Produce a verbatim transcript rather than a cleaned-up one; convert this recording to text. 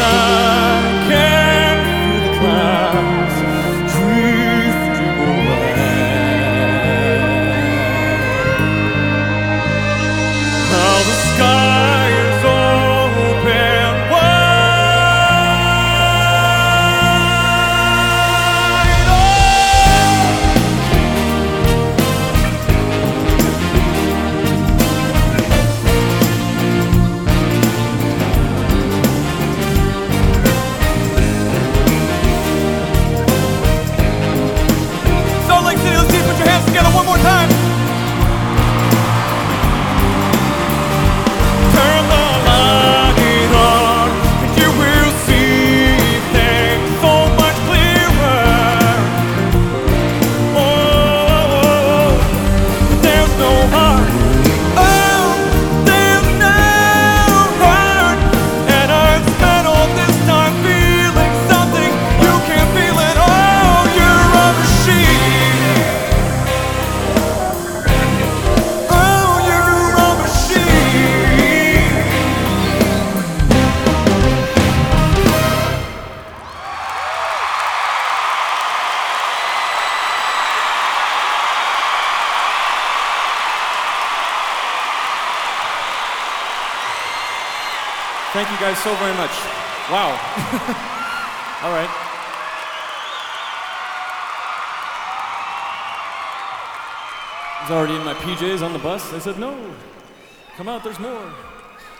can feel the clouds drifting away. Now the sky is open wide. Oh! Salt Lake City, let's see, put your hands together one more time. Turn the light on, and you will see things so much clearer. Oh, there's no heart. Oh, there's no heart. And I've spent all this time feeling something. You can feel it. Oh, you're a machine. Oh, you're a machine. Thank you guys so very much. Wow. All right. I was already in my P Js on the bus. I said, no, come out, there's more.